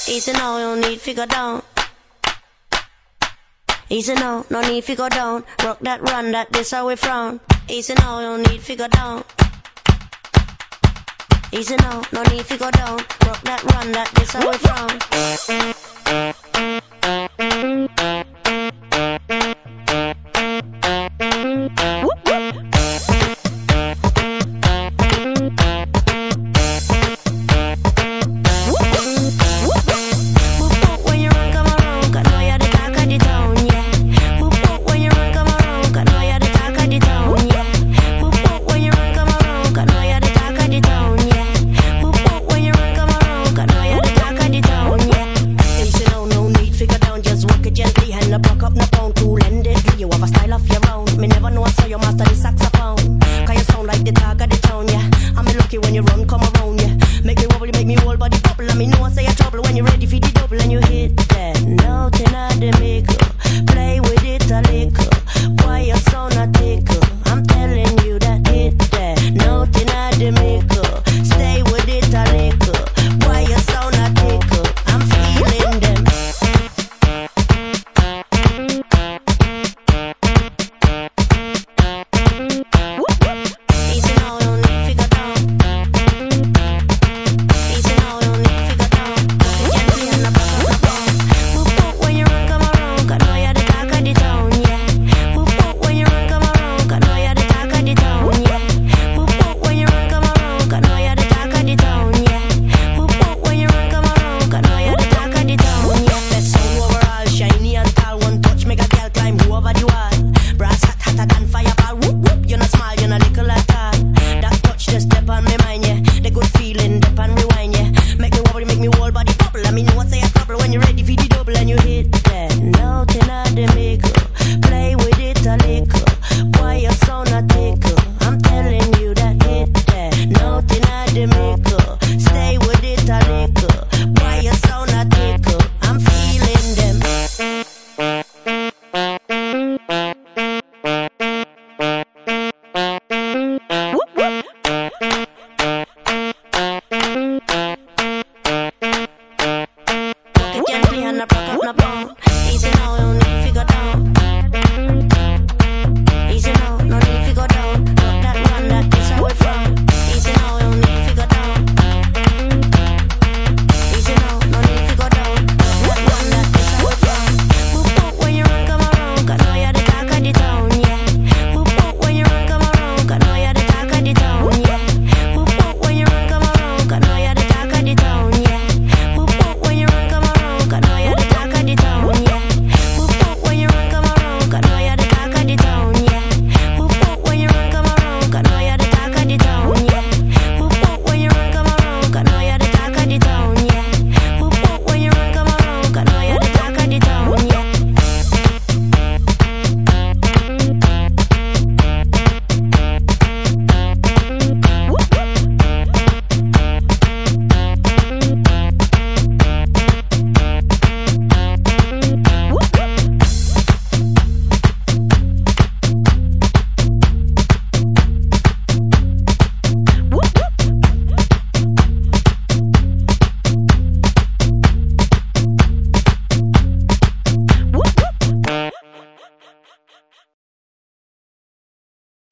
Easy now, no need to go down. Easy now, no need to go down. Rock that, run that, this how we frown. Easy now, no need to go down. Easy now, no need to go down. Rock that, run that, this how we frown.